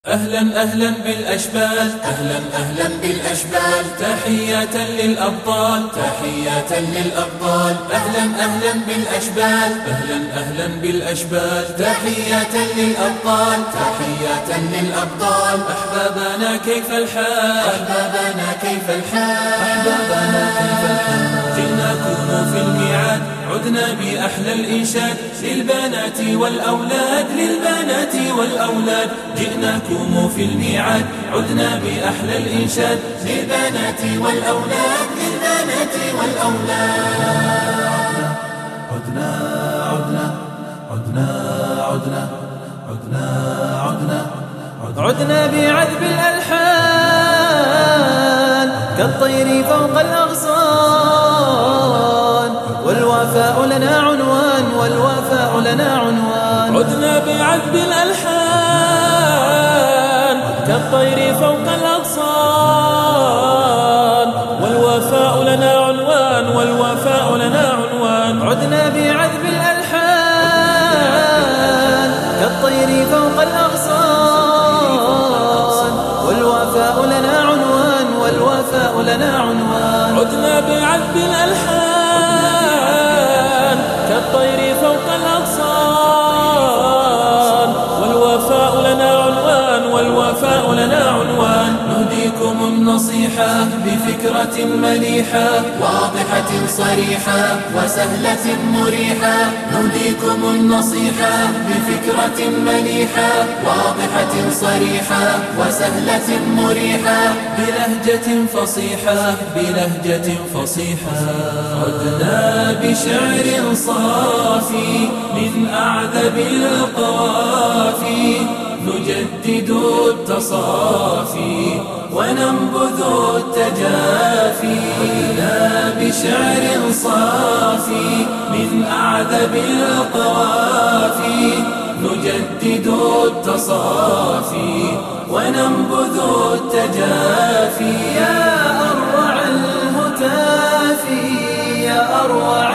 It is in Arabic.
أهلا أهلا بالأشبال، أهلا أهلا بالأشبال، تحية للأبطال، تحية للأبطال. أهلا أهلا بالأشبال، أهلا أهلا بالأشبال، تحية للأبطال، تحية للأبطال. أحبابنا كيف الحال، أحبابنا كيف الحال، أحبابنا كيف الحال. جئناكم في الميعاد، عدنا بأحلى الإنشاد للبنات والأولاد، للبنات والأولاد. جئناكم في الميعاد، عدنا بأحلى الإنشاد للبنات والأولاد، للبنات والأولاد. عدنا عدنا عدنا عدنا عدنا عدنا عدنا بعذب الألحان كالطير فوق الأغصان، والوفاء لنا عنوان، والوفاء لنا عنوان. عدنا بعذب الألحان كالطير فوق الأغصان، والوفاء لنا عنوان، والوفاء لنا عنوان. عدنا بعذب الألحان كالطير فوق الأغصان، والوفاء لنا عنوان، والوفاء لنا عنوان. عدنا بعذب الألحان كالطير فوق الأغصان، والوفاء لنا عنوان، والوفاء لنا عنوان. نهديكم النصيحة بفكرة مليحة، واضحة صريحة وسهلة مريحة. نهديكم النصيحة بفكرة مليحة، واضحة صريحة وسهلة مريحة، بلهجة فصيحة، بلهجة فصيحة. عدنا بشعر صافي من أعذب القوافي، نجدد التصافي وننبذ التجافي. عدنا بشعر صافي من أعذب القوافي، نجدد التصافي وننبذ التجافي. يا أروع الهتاف، يا أروع